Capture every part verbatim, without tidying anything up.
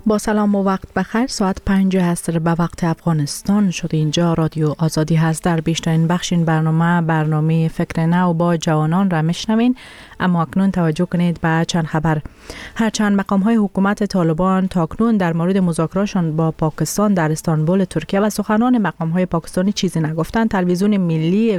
با سلام و وقت بخیر. ساعت پنج هست به وقت افغانستان شد. اینجا رادیو آزادی هست. در بیشترین بخش این برنامه برنامه فکر نو با جوانان را میشنوین. اما اکنون توجه کنید به چند خبر. هرچند مقام های حکومت طالبان تاکنون در مورد مذاکرهشان با پاکستان در استانبول ترکیه و سخنان مقام های پاکستانی چیزی نگفتند، تلویزیون ملی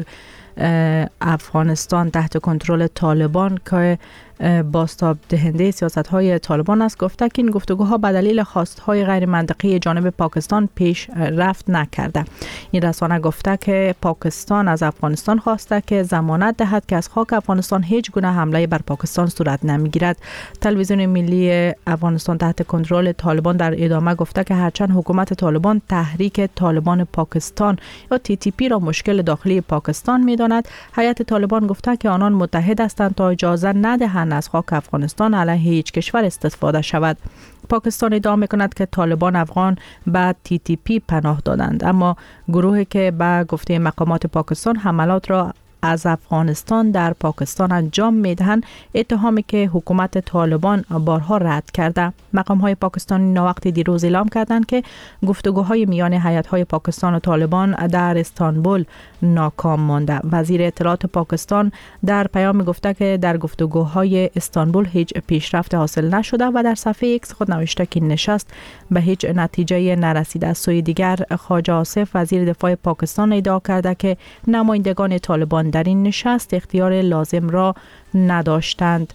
افغانستان تحت کنترل طالبان که بازتاب دهنده سیاست های طالبان است گفته که این گفتگوها به دلیل خواستهای غیر منطقی جانب پاکستان پیش رفت نکرده. این رسانه گفته که پاکستان از افغانستان خواسته که ضمانت دهد که از خاک افغانستان هیچ گونه حمله بر پاکستان صورت نمیگیرد. تلویزیون ملی افغانستان تحت کنترل طالبان در ادامه گفته که هرچند حکومت طالبان تحریک طالبان پاکستان یا تی تی پی را مشکل داخلی پاکستان می‌داند، هیئت طالبان گفته که آنان متحد هستند تا اجازه ندهند از خاک افغانستان علیه هیچ کشور استفاده شود. پاکستان ادعا می‌کند که طالبان افغان به تی تی پی پناه دادند، اما گروهی که به گفته مقامات پاکستان حملات را از افغانستان در پاکستان انجام میدهند، اتهامی که حکومت طالبان بارها رد کرده. مقام‌های پاکستانی ناوقتی دیروز اعلام کردند که گفتگوهای میان هیئت‌های پاکستان و طالبان در استانبول ناکام مانده. وزیر اطلاعات پاکستان در پیام گفته که در گفتگوهای استانبول هیچ پیشرفت حاصل نشده و در صفحه ایکس خود نوشته که نشست به هیچ نتیجه نرسیده. از سوی دیگر خواجه آصف وزیر دفاع پاکستان ادعا کرده که نمایندگان طالبان در این نشست اختیار لازم را نداشتند.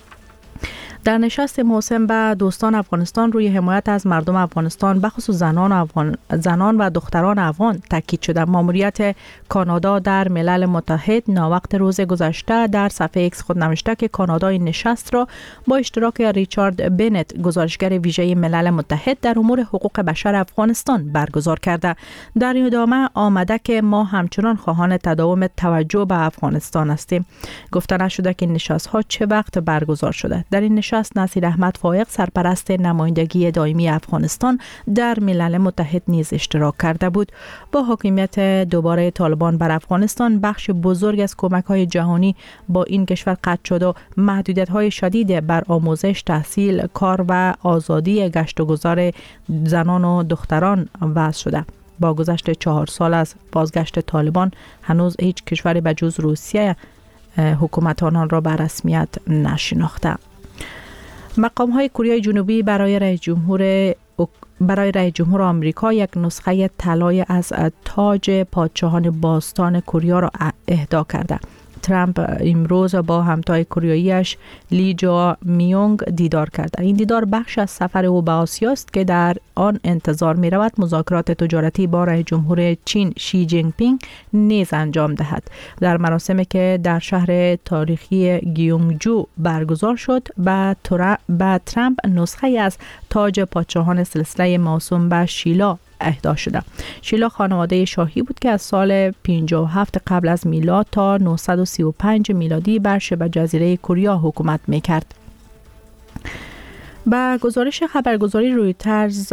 در نشست موسم به دوستان افغانستان روی حمایت از مردم افغانستان بخصوص زنان و, افغان... زنان و دختران افغان تاکید شده. ماموریت کانادا در ملل متحد ناوقت روز گذشته در صفحه ایکس خود نوشته که کانادا این نشست را با اشتراک ریچارد بنت گزارشگر ویژه ملل متحد در امور حقوق بشر افغانستان برگزار کرده. در این ادامه آمده که ما همچنان خواهان تداوم توجه به افغانستان هستیم. گفته نشده که نشست ها چه وقت برگزار شده. در این نشست نصیر احمد فائق سرپرست نمایندگی دائمی افغانستان در ملل متحد نیز اشتراک کرده بود. با حاکمیت دوباره طالبان بر افغانستان بخش بزرگ از کمک‌های جهانی با این کشور قطع شد و محدودیت‌های شدید بر آموزش، تحصیل، کار و آزادی گشت و گذار زنان و دختران وضع شده. با گذشت چهار سال از بازگشت طالبان هنوز هیچ کشوری به جز روسیه حکومت آنان را به رسمیت نشناخته. مقام های کره جنوبی برای رئیس جمهور برای رئیس جمهور آمریکا یک نسخه طلای از تاج پادشاهان باستان کره را اهدا کرده. ترامپ امروز با همتای کره-ایش لی جا میونگ دیدار کرده. این دیدار بخش از سفر او به آسیا است که در آن انتظار می رود مذاکرات تجارتی با رئیس جمهور چین شی جین پینگ نیز انجام دهد. در مراسمی که در شهر تاریخی گیونگجو برگزار شد، به ترامپ نسخه از تاج پادشاهان سلسله موسوم به شیلا اهدا شده. شیلا خانواده شاهی بود که از سال پنجاه و هفت قبل از میلاد تا نهصد و سی و پنج میلادی بر شبه جزیره کره حکومت میکرد. با گزارش خبرگزاری رویترز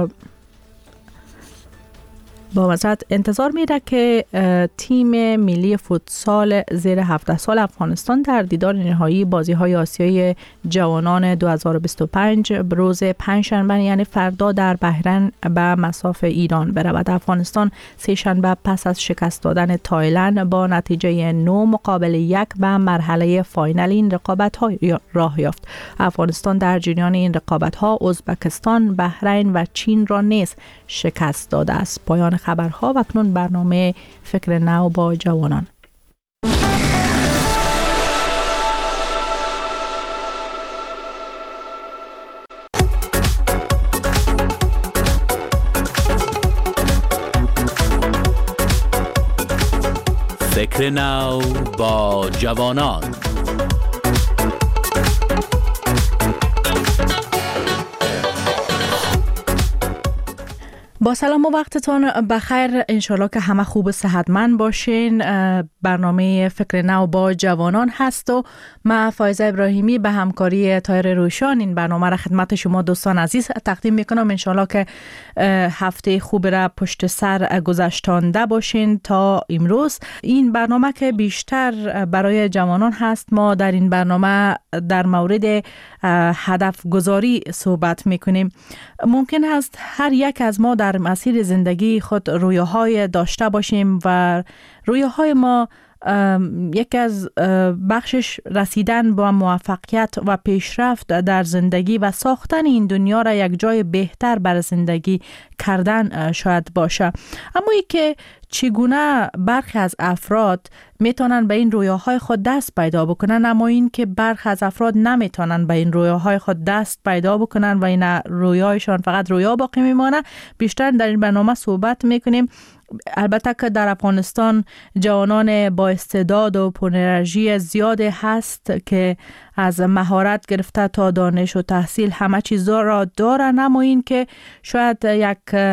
با وضعیت انتظار میره که تیم ملی فوتسال زیر هفده سال افغانستان در دیدار نهایی بازی‌های آسیایی جوانان دو هزار و بیست و پنج روز پنجشنبه یعنی فردا در بحرین به مصاف ایران برود. افغانستان سه شنبه پس از شکست دادن تایلند با نتیجه نه مقابل یک به مرحله فاینال این رقابت‌ها راه یافت. افغانستان در جریان این رقابت‌ها ازبکستان، بحرین و چین را نیز شکست داده است. پایان خبرها و اکنون برنامه فکر نو با جوانان. فکر نو با جوانان. با سلام و وقتتون بخیر، انشالله که همه خوب و صحتمند باشین. برنامه فکر نو با جوانان هست و من فایزه ابراهیمی به همکاری طاهر روشان این برنامه را خدمت شما دوستان عزیز تقدیم میکنم. انشالله که هفته خوب را پشت سر گذشتانده باشین تا امروز. این برنامه که بیشتر برای جوانان هست، ما در این برنامه در مورد هدف گذاری صحبت میکنیم. ممکن است هر یک از ما در مسیر زندگی خود رویاهای داشته باشیم و رویاهای ما یکی از بخشش رسیدن با موفقیت و پیشرفت در زندگی و ساختن این دنیا را یک جای بهتر برای زندگی کردن شاید باشه. اما ای که چگونه برخی از افراد میتونن به این رویاهای خود دست پیدا بکنن، اما این که برخی از افراد نمیتونن به این رویاهای خود دست پیدا بکنن و این رویایشان فقط رویا باقی میمانه، بیشتر در این برنامه صحبت میکنیم. البته که در افغانستان جوانان با استعداد و پر انرژی زیاده هست که از مهارت گرفته تا دانش و تحصیل همه چیز را دارن، اما این که شاید یک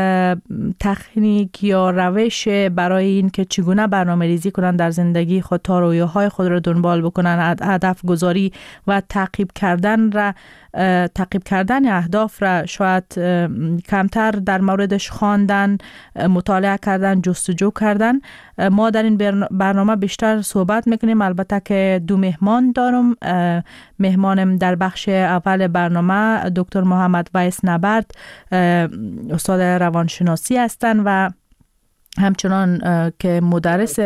تکنیک یا روش برای این که چگونه برنامه ریزی کنن در زندگی خود تا رویاهای خود را دنبال بکنن، هدف گذاری و تعقیب کردن را تعقیب کردن اهداف را شاید کمتر در موردش خواندن، مطالعه کردن، جستجو کردن. ما در این برنامه بیشتر صحبت میکنیم. البته که دو مهمان دارم. مهمانم در بخش اول برنامه دکتر محمد ویس نبرد، استاد روانشناسی هستند و همچنان که مدرس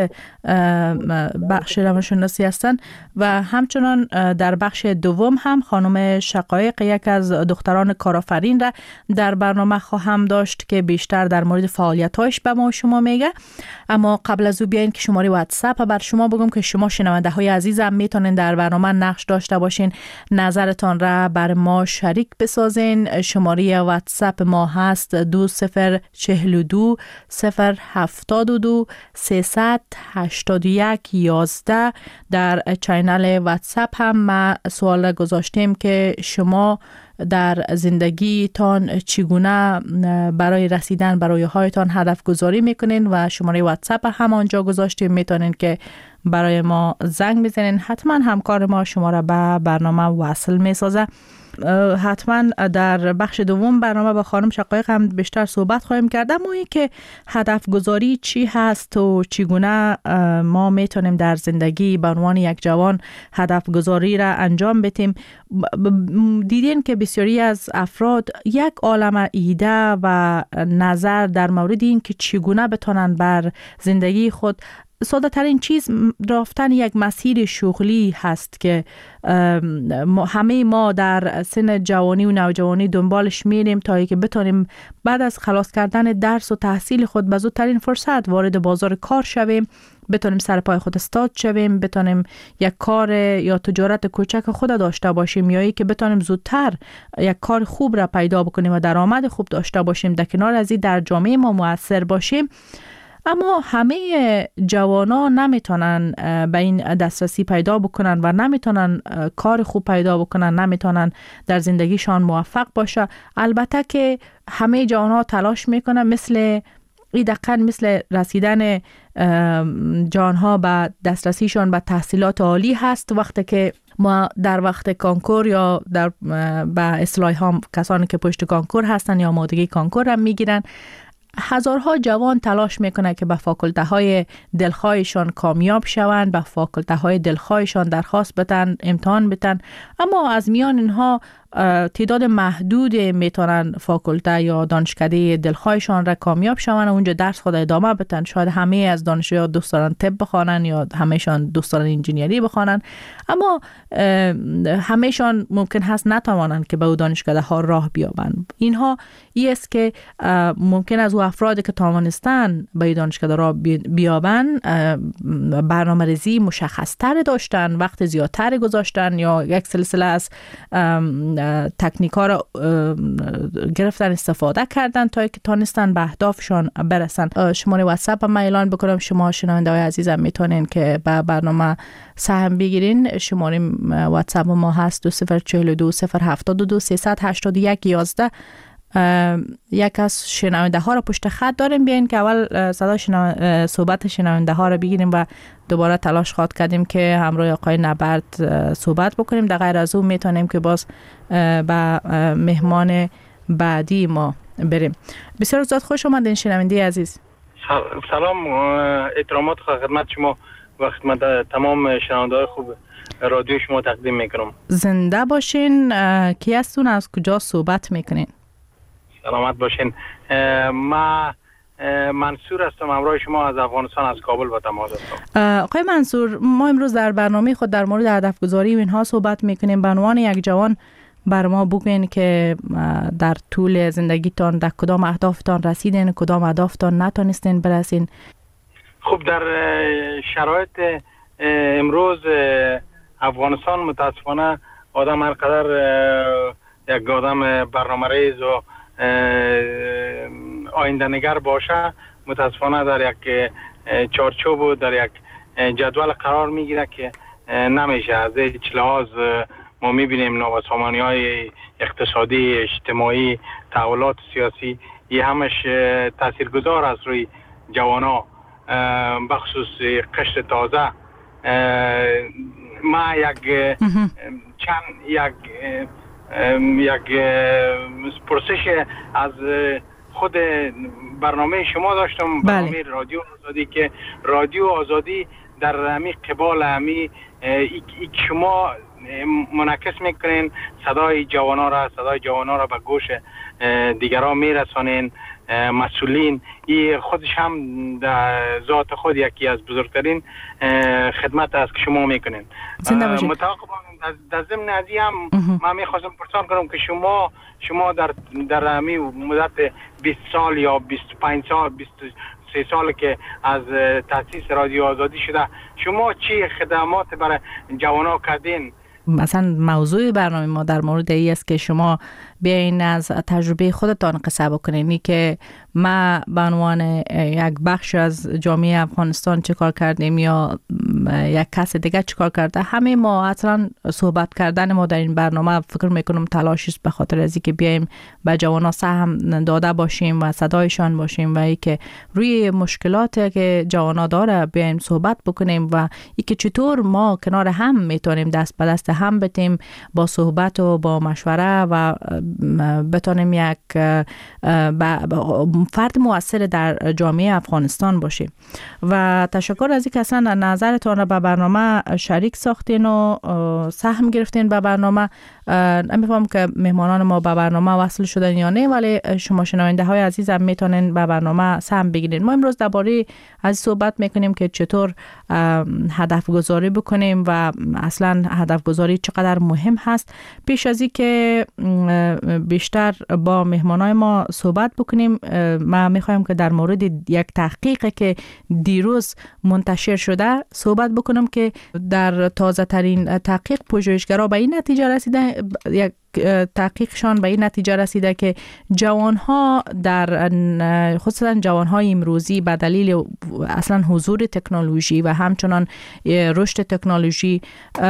بخش روانشناسی هستند و همچنان در بخش دوم هم خانم شقایق، یک از دختران کارآفرین را در برنامه خواهم داشت که بیشتر در مورد فعالیت‌هاش به ما شما میگه. اما قبل از او بیاین که شماره واتساپ بر شما بگم که شما شنونده های عزیزم میتونین در برنامه نقش داشته باشین، نظرتان را بر ما شریک بسازین. شماره واتساپ ما هست دو صفر چهل و دو صفر هفتاد و دو سیصد هشتاد و یک یازده. در چینل واتساپ هم ما سوال گذاشتیم که شما در زندگیتان چگونه برای رسیدن برای هایتان هدف گذاری میکنین و شماره واتساپ هم آنجا گذاشتیم، میتونین که برای ما زنگ بزنین. حتما همکار ما شما را به برنامه وصل میسازه. حتما در بخش دوم برنامه با خانم شقایق هم بیشتر صحبت خواهیم کرد، اما این که هدف گذاری چی هست و چگونه ما میتونیم در زندگی به عنوان یک جوان هدف گذاری را انجام بدیم. دیدین که بسیاری از افراد یک عالمه ایده و نظر در مورد این که چگونه بتونن بر زندگی خود، ساده ترین چیز رفتن یک مسیر شغلی هست که همه ما در سن جوانی و نوجوانی دنبالش میریم تا اینکه بتونیم بعد از خلاص کردن درس و تحصیل خود به زودترین فرصت وارد بازار کار شویم، بتونیم سر پای خود استاد شویم، بتونیم یک کار یا تجارت کوچک خود داشته باشیم، یا ای که بتونیم زودتر یک کار خوب را پیدا بکنیم و درآمد خوب داشته باشیم، در کنار از این در جامعه ما مؤثر باشیم. اما همه جوانان نمیتونن به این دسترسی پیدا بکنن و نمیتونن کار خوب پیدا بکنن، نمیتونن در زندگیشان موفق باشه. البته که همه جوانان تلاش میکنن، مثل این دقیقاً مثل رسیدن جوانها به دسترسیشان به تحصیلات عالی هست. وقتی که ما در وقت کانکور یا در به اصطلاح هم کسانی که پشت کانکور هستن یا آمادگی کانکور هم میگیرن، هزارها جوان تلاش میکنه که به فاکولته های دلخواهشان کامیاب شوند، به فاکولته های دلخواهشان درخواست بدن، امتحان بدن، اما از میان اینها تعداد محدود میتونن فاکولته یا دانشکده دلخواهشان را کامیاب شوند و اونجا درس خود ادامه بدن. شاید همه از دانشجوها دوست دارن طب بخوانن یا همهشان دوست دارن انجینیری بخوانن، اما همهشان ممکن هست نتوانند که به اون دانشکده ها راه بیابند. اینها ای است که ممکن از او افرادی که توانستن به دانشکده راه بیابند برنامه ریزی مشخص تر داشتن، وقت زیادتر گذاشتن یا یک سلسله از تکنیک ها را گرفتن، استفاده کردن تا که تانستن به اهدافشان برسن. شماره واتساپ هم اعلان بکنم، شما شنونده های عزیزم میتونین که به برنامه سهم بگیرین. شماره واتساپ ما هست دو صفر چهل و دو صفر هفتاد و دو سیصد هشتاد و یک یازده. یک از شنونده ها را پشت خط داریم. بیاین که اول صدا شنو... صحبت شنونده ها را بگیریم و دوباره تلاش خواد کردیم که همراه آقای نبرد صحبت بکنیم. در غیر از او میتونیم که باز با مهمان بعدی ما بریم. بسیار زیاد خوش آمدین شنونده عزیز. سلام، احترامات خدمت شما و خدمت تمام شنونده‌های خوب رادیو شما تقدیم میکنم. زنده باشین. کی هستون؟ از کجا صحبت میکنین؟ سلامت باشین. ما منصور هستم، همراه شما از افغانستان، از کابل با تماس هستم. آقای منصور، ما امروز در برنامه خود در مورد هدف گذاری و اینها صحبت میکنیم. به عنوان یک جوان بر ما بگوین که در طول زندگیتان در کدام اهدافتان رسیدین، کدام اهدافتان نتونستین برسین؟ خب در شرایط امروز افغانستان متاسفانه آدم هر قدر یک آدم برنامه ریز و آینده نگر باشه، متاسفانه در یک چارچوب و در یک جدول قرار میگیره که نمیشه. از هیچ لحاظ ما میبینیم نابسامانی های اقتصادی، اجتماعی، تحولات سیاسی، این همش تاثیرگذار است روی جوانا، بخصوص قشر تازه. ما یک چند یک یک پرسش از خود برنامه شما داشتم، برنامه رادیو آزادی، که رادیو آزادی در همی قبال همی شما منعکس میکنین صدای جوانا را صدای جوانا را به گوش دیگران میرسانین. مسئولین این خودش هم در ذات خود یکی از بزرگترین خدمت است که شما میکنین. متوقع در ضمن ازی هم من میخواستم پرسان کنم که شما شما در در همی مدت بیست سال یا بیست و پنج سال بیست و سه سال که از تأسیس رادیو آزادی شده، شما چی خدمات برای جوانا کردین؟ مثلا موضوع برنامه ما در مورد این است که شما بیاین از تجربه خودتان قصه بکنین، که ما به عنوان یک بخش از جامعه افغانستان چه کار کردیم یا یک کس دیگه چه کار کرده. همه ما اصلا صحبت کردن ما در این برنامه فکر میکنم تلاشی است به خاطر از اینکه بیایم به جوانا سهم داده باشیم و صدایشان باشیم و ای که روی مشکلاتی که جوانا داره بیایم صحبت بکنیم و ای که چطور ما کنار هم میتونیم دست به دست هم بتیم با صحبت و با مشوره و بتونیم یک فرد مؤثر در جامعه افغانستان باشیم. و تشکر از اینکه اصلا نظرتان را به برنامه شریک ساختین و سهم گرفتین به برنامه. نمیفهم که مهمانان ما به برنامه وصل شدن یا نه، ولی شما شنونده های عزیزم میتونین به برنامه سهم بگیرین. ما امروز درباره از صحبت میکنیم که چطور هدف گذاری بکنیم و اصلا هدف گذاری چقدر مهم هست. پیش از این که بیشتر با مهمانای ما صحبت بکنیم، ما میخوایم که در مورد یک تحقیق که دیروز منتشر شده صحبت بکنم که در تازه ترین تحقیق پژوهشگرا به این نتیجه رسیده، یک تحقیقشان به این نتیجه رسیده که جوانها در خصوصا جوانهای امروزی به دلیل اصلا حضور تکنولوژی و همچنان رشد تکنولوژی،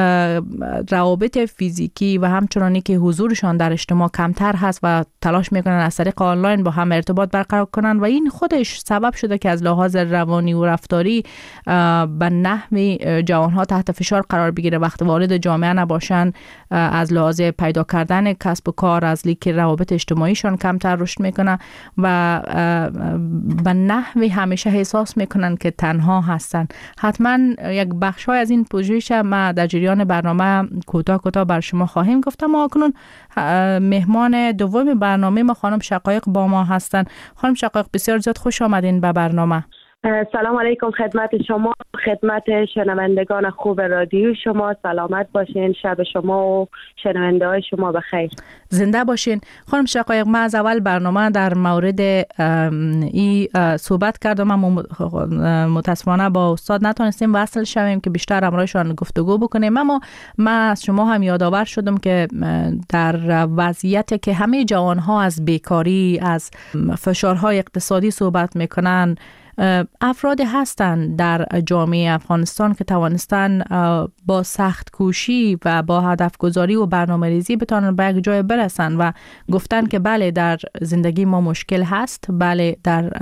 روابط فیزیکی و همچنانی که حضورشان در اجتماع کمتر هست و تلاش میکنن از طریق آنلاین با هم ارتباط برقرار کنن و این خودش سبب شده که از لحاظ روانی و رفتاری به نحوی جوانها تحت فشار قرار بگیره وقتی وارد جامعه نباشن، از لحاظ پیدا کردن کسب و کار، از لیک روابط اجتماعیشان کمتر رشد میکنه و به نحوی همیشه احساس میکنن که تنها هستن. حتما یک بخشای از این پژوهش ما در جریان برنامه کوتاه کوتاه بر شما خواهیم گفت. ما کنون مهمان دوم برنامه ما خانم شقایق با ما هستن. خانم شقایق بسیار زیاد خوش آمدین به برنامه. سلام علیکم خدمت شما، خدمت شنوندگان خوب رادیو شما. سلامت باشین، شب شما و شنونده های شما بخیر. زنده باشین. خانم شقایق، ما از اول برنامه در مورد ای صحبت کردم، اما متاسفانه با استاد نتونستیم وصل شویم که بیشتر همراهشان گفتگو بکنیم. اما من از شما هم یادآور شدم که در وضعیتی که همه جوانها از بیکاری، از فشارهای اقتصادی صحبت میکنن، افرادی هستند در جامعه افغانستان که توانستن با سخت کوشی و با هدف گذاری و برنامه ریزی بتونن به یک جای برسن و گفتن که بله در زندگی ما مشکل هست، بله در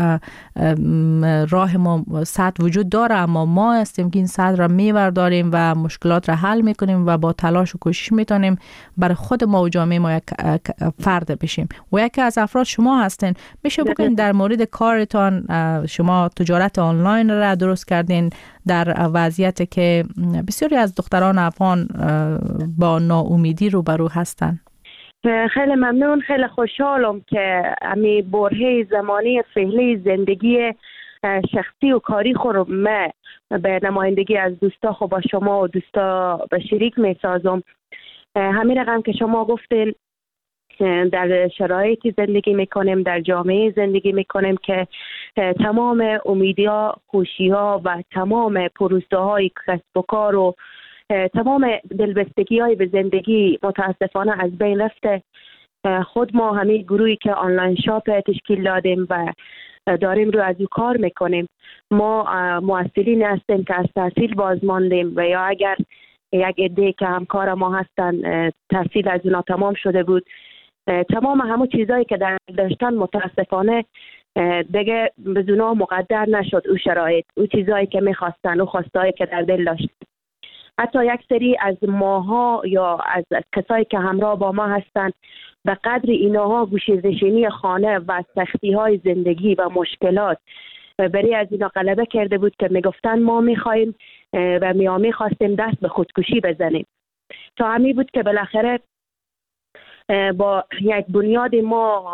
راه ما سد وجود داره، اما ما هستیم که این سد را میورداریم و مشکلات را حل میکنیم و با تلاش و کوشش میتونیم برای خود ما و جامعه ما یک فرد بشیم. و یکی از افراد شما هستین. میشه بگین در مورد کارتان، شما تجارت آنلاین را درست کردین در وضعیتی که بسیاری از دختران افغان با ناامیدی روبرو هستند. خیلی ممنون، خیلی خوشحالم که امی برهه زمانی فعلی زندگی شخصی و کاری خود من به نمایندگی از دوستا خود با شما و دوستا به شریک می سازم. همین رقم که شما گفتین در شرایطی زندگی میکنیم، در جامعه زندگی میکنیم که تمام امیدها، خوشیها و تمام پروسه های کسب و کار و تمام دلبستگی های به زندگی متاسفانه از بین رفته. خود ما همین گروهی که آنلاین شاپ تشکیل دادیم و داریم رو از او کار میکنیم، ما مؤثرین هستیم که از تحصیل باز ماندیم و یا اگر یک عده که همکار ما هستن تحصیل از اونا تمام شده بود، تمام همه چیزایی که در داشتن متاسفانه دیگه به اونا مقدر نشد. او شرایط، او چیزایی که میخواستن، او خواستایی که در دل داشتن. حتی یک سری از ماها یا از کسایی که همراه با ما هستن به قدر اینها گوشه‌نشینی خانه و سختی های زندگی و مشکلات برای از اینا غلبه کرده بود که میگفتن ما میخوایم و ما میخواستیم دست به خودکشی بزنیم. تا همین بود که بالاخره با یک بنیاد ما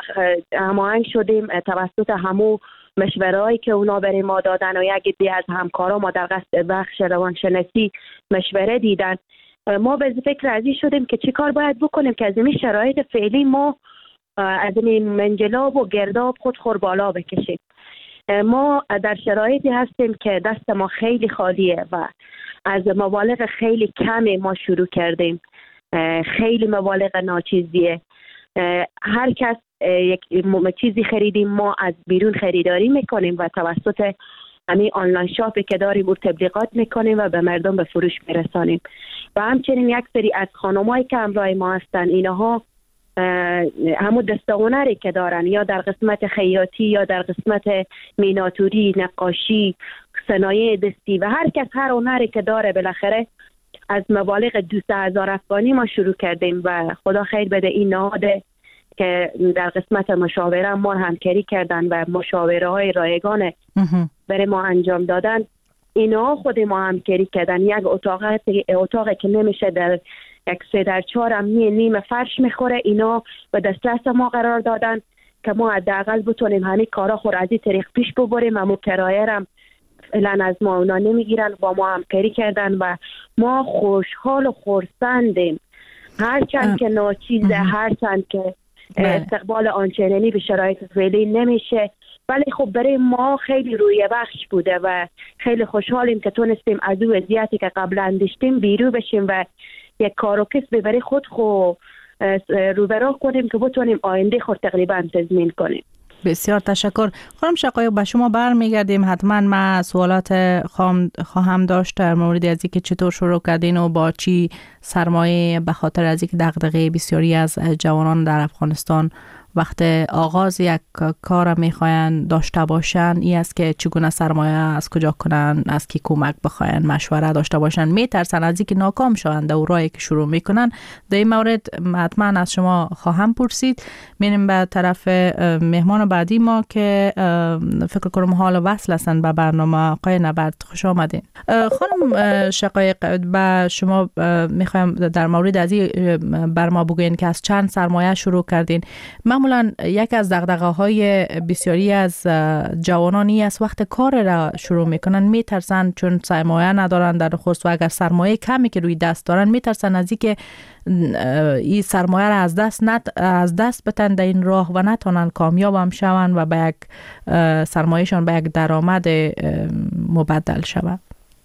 هماهنگ شدیم توسط همو مشوره‌ای که اونا برای ما دادن و یک عده از همکارا ما در قصد بخش روانشناسی مشوره دیدن. ما به فکر از این شدیم که چی کار باید بکنیم که از این شرایط فعلی ما از این منجلاب و گرداب خود خور بالا بکشیم. ما در شرایطی هستیم که دست ما خیلی خالیه و از مبالغ خیلی کمی ما شروع کردیم. خیلی مبالغ ناچیزیه. هر کس یک چیزی خریدیم ما از بیرون خریداری میکنیم و توسط همین آنلاین شاپی که داریم او تبلیغات میکنیم و به مردم به فروش میرسانیم. و همچنین یک سری از خانمایی که همراه ما هستن، اینها همون دسته‌هنری که دارن یا در قسمت خیاطی یا در قسمت میناتوری، نقاشی، صنایع دستی و هر کس هر هنری که داره بالاخره از مبالغ دویست هزار افغانی ما شروع کردیم و خدا خیر بده این نهاد که در قسمت مشاوره ما همکاری کردن و مشاوره های رایگان برای ما انجام دادن. اینا خود ما همکاری کردن. یک اتاق اتاقی که نمیشه در یک سه در چهار هم نیم فرش میخوره، اینا به دسترس ما قرار دادن که ما حداقل بتونیم همین کارا خود از این طریق پیش ببریم. اما کرایه هم فعلا از ما اونا نمیگیرن، با ما همکاری کردن و ما خوشحال و خرسندیم. هرچند که ناچیزه، هرچند که استقبال آنچنانی به شرایط فعلی نمیشه، ولی خب برای ما خیلی روی بخش بوده و خیلی خوشحالیم که تونستیم از اون وضعیتی که قبلا داشتیم بیرون بشیم و یک کار و کسب برای خود خود روبرو کنیم که بتونیم آینده خود تقریبا تضمین کنیم. بسیار تشکر. خانم شقایق، به شما برمیگردیم. حتما من سوالات خواهم داشت در مورد از اینکه چطور شروع کردین و با چی سرمایه، به خاطر از اینکه دغدغه بسیاری از جوانان در افغانستان وقت آغاز یک کار میخواین داشته باشن این است که چگونه سرمایه از کجا کنن، از کی کمک بخواین، مشوره داشته باشن، میترسن از اینکه ناکام شوند در راهی که شروع میکنن. در این مورد حتما از شما خواهم پرسید. میریم به طرف مهمان بعدی ما که فکر کنم حال وصل هستن به برنامه. آقای نبرد، خوش آمدین. خانم شقایق، به شما میخوایم در مورد از این بر ما بگوین که از چند سرمایه شروع کردین. معمولا یک از دغدغه‌های بسیاری از جوانانی است وقت کار را شروع میکنن میترسن چون سرمایه ندارن در خصوص و اگر سرمایه کمی که روی دست دارن میترسن از اینکه این سرمایه را از دست نت از دست بتن در این راه و نتونن کامیاب هم شون و به یک سرمایهشان به یک درآمد مبدل شود.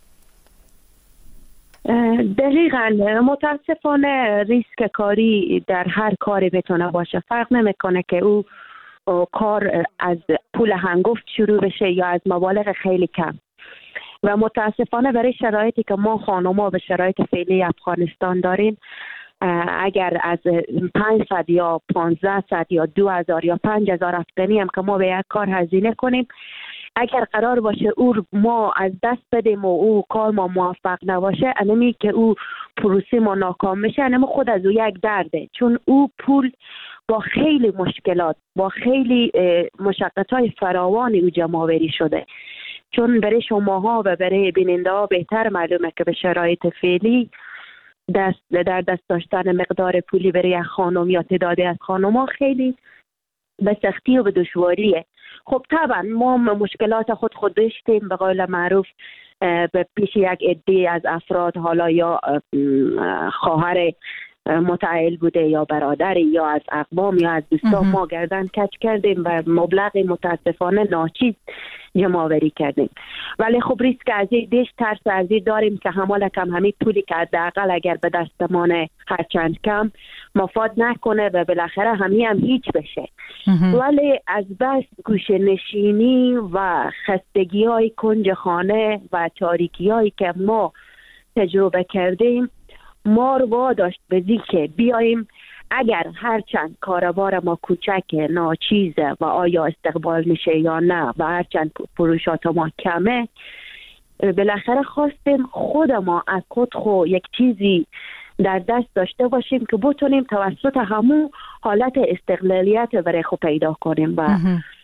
دقیقاً. متاسفانه ریسک کاری در هر کاری بتونه باشه، فرق نمیکنه که او کار از پول هنگفت شروع بشه یا از مبالغ خیلی کم. و متاسفانه برای شرایطی که ما خانم‌ها به شرایط فعلی افغانستان داریم، اگر از پانصد یا پانزده یا دو هزار یا پنج هزار افغانی هم که ما به یک کار هزینه کنیم، اگر قرار باشه او ما از دست بدیم و او کار ما موفق نباشه، انمی که او پروسه ما ناکام میشه، انمی خود از او یک درده، چون او پول با خیلی مشکلات، با خیلی مشقت‌های فراوانی او جمع‌آوری شده. چون برای شماها و برای بیننده ها بهتر معلومه که به شرایط فعلی دست در دست داشتن مقدار پولی برای یک خانم یا تعدادی از خانم ها خیلی به سختی و به دشواریه. خب طبعا ما مشکلات خود خود داشتیم، به قول معروف به پیش یک عده از افراد، حالا یا خواهر متعهل بوده یا برادری یا از اقوام یا از دوستان، ما گردن کج کردیم و مبلغ متاسفانه ناچیز جمع آوری کردیم. ولی خب ریسک از این دیش ترس از این داریم که همال کم همین پولی که حداقل اگر به دستمان هرچند کم مفاد نکنه و بالاخره همین هم هیچ بشه. ولی از بس گوشه نشینی و خستگی های کنج خانه و تاریکی هایی که ما تجربه کردیم، ما رو واداشت به زی که بیاییم اگر هرچند کاروبار ما کوچک ناچیزه و آیا استقبال میشه یا نه و هرچند فروشات ما کمه، بالاخره خواستیم خود ما از خود خو یک چیزی در دست داشته باشیم که بتونیم توسط همون حالت استقلالیت برای خود پیدا کنیم و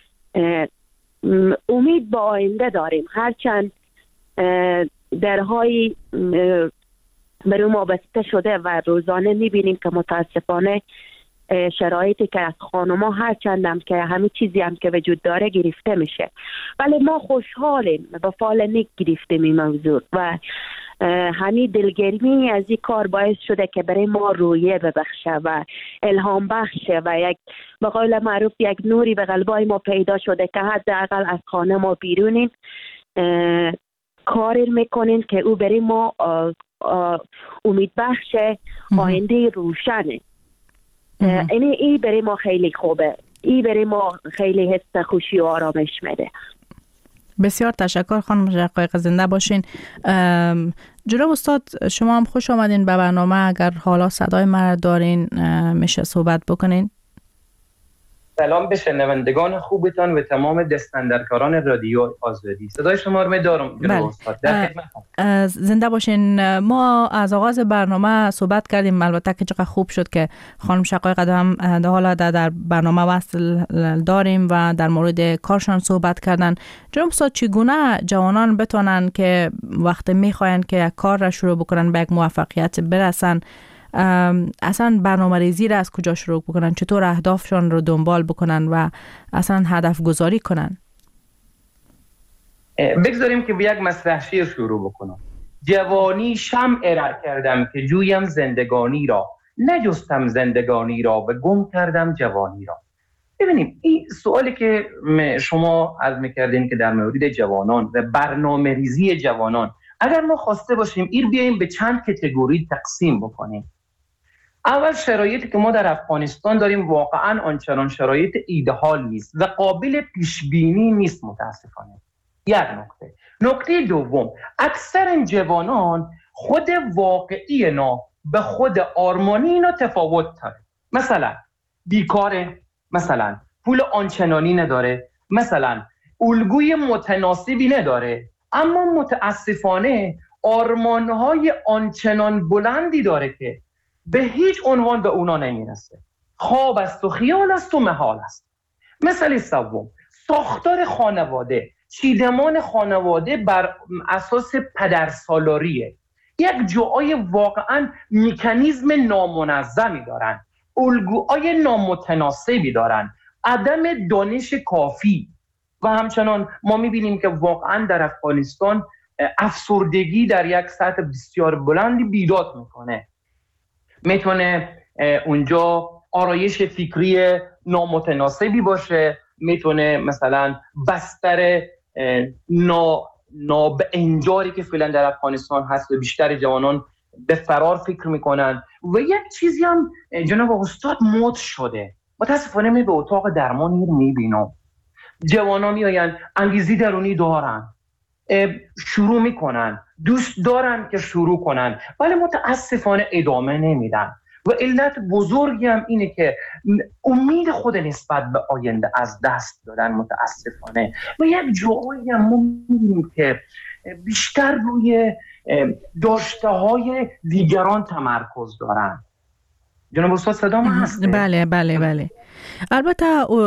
امید با آینده داریم. هرچند درهای برای ما بسته شده و روزانه میبینیم که متاسفانه شرایطی که از خانم‌ها هر چندم که همه چیزی هم که وجود داره گرفته میشه، ولی ما خوشحالیم و فال نیک گرفتیم این موضوع و همین دلگرمی از این کار باعث شده که برای ما رویه ببخشه و الهام بخشه و یک به قول معروف یک نوری به قلبای ما پیدا شده که حداقل از خانه ما بیرونیم کار میکنین که او برای ما امید بخش آینده روشنه. این ای برای ما خیلی خوبه، ای برای ما خیلی حس خوشی و آرامش میده. بسیار تشکر خانم شقایق، زنده باشین. جناب استاد شما هم خوش آمدین به برنامه. اگر حالا صدای من دارین میشه صحبت بکنین. سلام به شنوندگان خوبتان و تمام دستاندرکاران رادیو آزادی. صدای شما رو می‌دارم جناب استاد. در خدمتم. زنده باشین. ما از آغاز برنامه صحبت کردیم، البته که چقدر خوب شد که خانم شقایق هم حالا در برنامه وصل داریم و در مورد کارشان صحبت کردن. جناب استاد چگونه جوانان بتونن که وقتی میخواین که یک کار را شروع بکنن به یک موفقیت برسن، اصلا برنامه ریزی را از کجا شروع بکنن، چطور اهدافشان رو دنبال بکنن و اصلا هدف گذاری کنن؟ بگذاریم که به یک مسرح شعر شروع بکنم. جوانی شمع را کردم که جویم زندگانی را، نجستم زندگانی را و گم کردم جوانی را. ببینیم این سوالی که شما عرض می‌کردین که در مورد جوانان و برنامه ریزی جوانان، اگر ما خواسته باشیم این بیاییم به چند کاتگوری تقسیم بکنیم. اول شرایطی که ما در افغانستان داریم واقعا آنچنان شرایط ایدئال نیست و قابل پیش بینی نیست متاسفانه. یک نکته. نکته دوم، اکثر جوانان خود واقعی اینا به خود آرمانی اینا تفاوت داره. مثلا بیکاره، مثلا پول آنچنانی نداره، مثلا الگوی متناسبی نداره، اما متاسفانه آرمانهای آنچنان بلندی داره که به هیچ عنوان به اونا نمیرسه. خواب است و خیال است و محال است. مثل سوم، ساختار خانواده، چیدمان خانواده بر اساس پدرسالاریه. یک جاهای واقعا مکانیزم نامنظمی دارن، الگوهای نامتناسبی دارن، عدم دانش کافی و همچنان ما میبینیم که واقعا در افغانستان افسردگی در یک سطح بسیار بلندی بیداد میکنه. میتونه اونجا آرایش فکری نامتناسبی باشه، میتونه مثلا بستر نا نابانجاری که فعلا در افغانستان هست و بیشتر جوانان به فرار فکر میکنن. و یک چیزی هم جناب استاد مد شده، متاسفانه می به اتاق درمان میبینم جوانا میآیند انگیزی درونی دارن، شروع میکنن، دوست دارن که شروع کنن، ولی متاسفانه ادامه نمیدن و علت بزرگی هم اینه که امید خود نسبت به آینده از دست دادن متاسفانه. و یک جایی هم ما می‌بینیم که بیشتر روی داشته های دیگران تمرکز دارن. جناب استاد صدا من هسته؟ بله بله بله. البته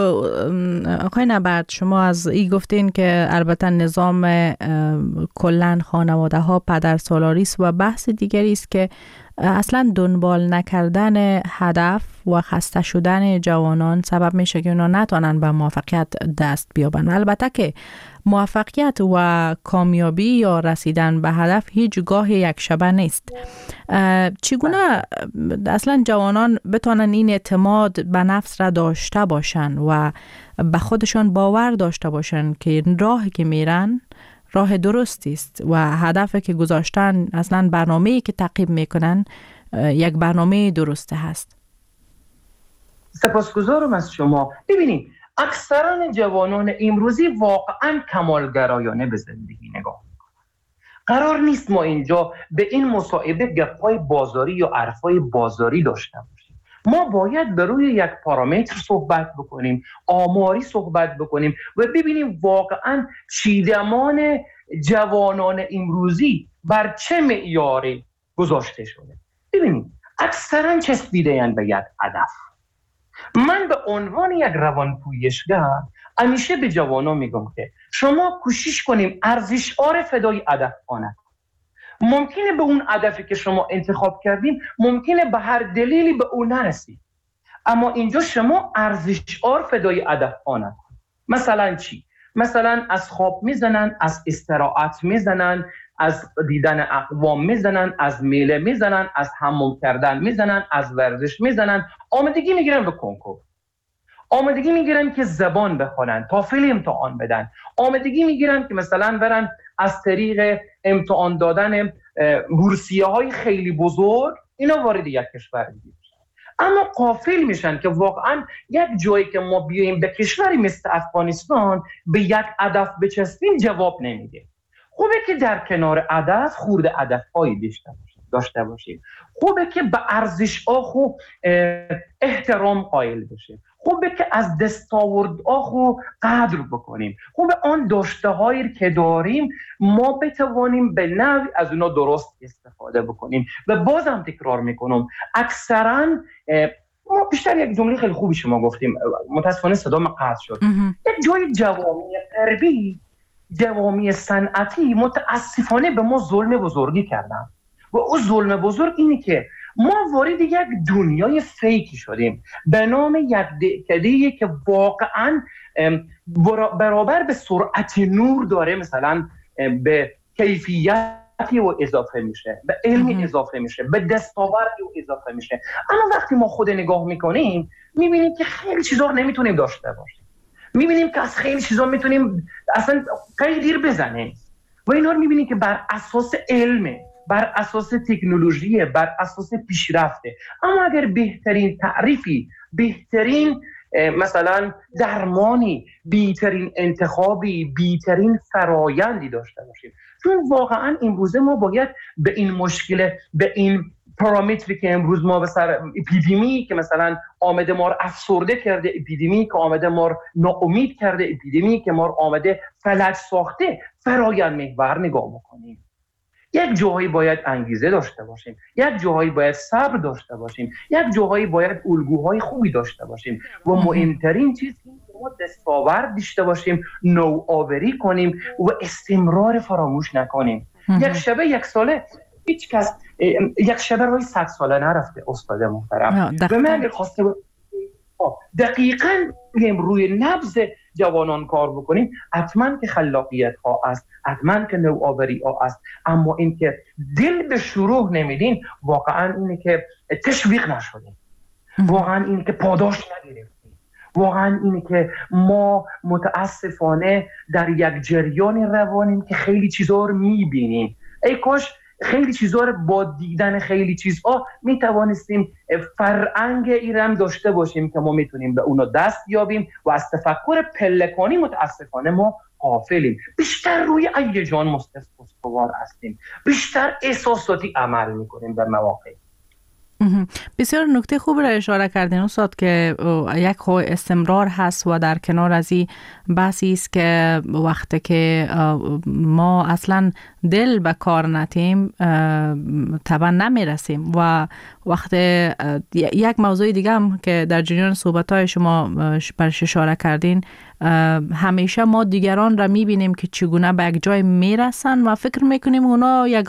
آقای نبرد شما از این گفتین که البته نظام کلن خانواده ها پدر سالاری است و بحث دیگری است که اصلا دنبال نکردن هدف و خسته شدن جوانان سبب میشه که اونا نتونن به موفقیت دست بیابن. البته که موفقیت و کامیابی یا رسیدن به هدف هیچ گاه یک شبه نیست. چگونه اصلا جوانان بتونن این اعتماد به نفس را داشته باشن و به خودشان باور داشته باشن که راهی که میرن راه درستی است و هدفی که گذاشتن اصلا برنامه‌ای که تعقیب میکنن یک برنامه درسته هست؟ سپاسگزارم از شما. ببینید اکثرا جوانان امروزی واقعا کمالگرایانه به زندگی نگاه میکنن. قرار نیست ما اینجا به این مصاحبه گپ‌های بازاری یا حرفای بازاری داشته باشیم. ما باید به روی یک پارامتر صحبت بکنیم، آماری صحبت بکنیم و ببینیم واقعا چیدمان جوانان امروزی بر چه معیاری گذاشته شده. ببینید اکثرا چسبیده‌اند به یک هدف. من به عنوان یک روانپویشگر همیشه به جوانان میگم که شما کوشش کنیم ارزش‌آور فدای هدف کنید. ممکنه به اون هدفی که شما انتخاب کردیم ممکنه به هر دلیلی به اون نرسید، اما اینجا شما ارزش‌آور فدای هدف کنید. مثلا چی؟ مثلا از خواب میزنن، از استراحت میزنن، از دیدن اقوام میزنن، از میله میزنن، از حموم کردن میزنن، از ورزش میزنن، آمادگی میگیرن به کنکور، آمادگی میگیرن که زبان بخونن، تافل امتحان بدن، آمادگی میگیرن که مثلا برن از طریق امتحان دادن بورسیه های خیلی بزرگ اینا وارد یک کشور بشن. اما غافل میشن که واقعا یک جایی که ما بیاییم به کشوری مثل افغانستان به یک هدف بچسبیم جواب نمیده. خوبه که در کنار هدف خورده هدف‌هایی داشته باشیم. خوبه که به ارزش‌ها خو احترام قائل بشیم. خوبه که از دستاوردها خو قدر بکنیم. خوبه آن داشته‌هایی که داریم ما بتوانیم به نوعی از اونا درست استفاده بکنیم. و بازم تکرار میکنم اکثراً ما بیشتر یک جمله خیلی خوبی شما گفتیم، متاسفانه صدام قطع شد. یک جای جوامع غربی، جوامع صنعتی متاسفانه به ما ظلم بزرگی کردن و اون ظلم بزرگ اینه که ما وارد یک دنیای فیکی شدیم به نام یک دهکده‌ای که واقعا برابر به سرعت نور داره مثلا به کیفیتی و اضافه میشه، به علمی اضافه میشه، به دستاوردی و اضافه میشه. اما وقتی ما خود نگاه میکنیم میبینیم که خیلی چیزا رو نمیتونیم داشته باشیم، میبینیم که از خیلی چیزا میتونیم اصلا خیلی دیر بزنیم و اینا رو میبینیم که بر اساس علمه، بر اساس تکنولوژی، بر اساس پیشرفته. اما اگر بهترین تعریفی، بهترین مثلا درمانی، بهترین انتخابی، بهترین فرایندی داشته باشیم، چون واقعا امروزه ما باید به این مشکل، به این پارامتری که امروز ما به سر اپیدمی که مثلا آمده ما رو افسرده کرده، اپیدمی که آمده ما رو ناامید کرده، اپیدمی که ما رو آمده فلج ساخته، فرایند محور نگاه بکنیم. یک جاهایی باید انگیزه داشته باشیم، یک جاهایی باید صبر داشته باشیم، یک جاهایی باید الگوهای خوبی داشته باشیم و مهمترین چیز این که ما دستاورد داشته باشیم، نوآوری کنیم و استمرار فراموش نکنیم. یک شبه یک ساله هیچ کس یک شبه روی صد ساله نرفته استاد محترم. و من خواسته دقیقاً بگیم روی نبض جوانان کار بکنیم، حتما که خلاقیت ها است، حتما که نوآوری ها است، اما این که دل به شروع نمیدین واقعا اینه که تشویق نشدیم، واقعا اینه که پاداش نگرفتیم، واقعا اینه که ما متاسفانه در یک جریان روانیم که خیلی چیزا رو میبینیم. ای کاش خیلی چیزها رو با دیدن خیلی چیزها می توانستیم فرهنگ ایران داشته باشیم که ما میتونیم به اونا دست یابیم و از تفکر پلکانی متاسفانه ما غافلیم. بیشتر روی هیجان استوار هستیم، بیشتر احساساتی عمل میکنیم در مواقع. بسیار نکته خوب را اشاره کردین استاد که یک خو استمرار هست و در کنار از این بحثی است که وقتی که ما اصلا دل به کار نتیم طبعا نمیرسیم. و وقتی یک موضوع دیگه هم که در جریان صحبت‌های شما برش اشاره کردین، همیشه ما دیگران را میبینیم که چگونه به یک جای میرسن و فکر میکنیم اونا یک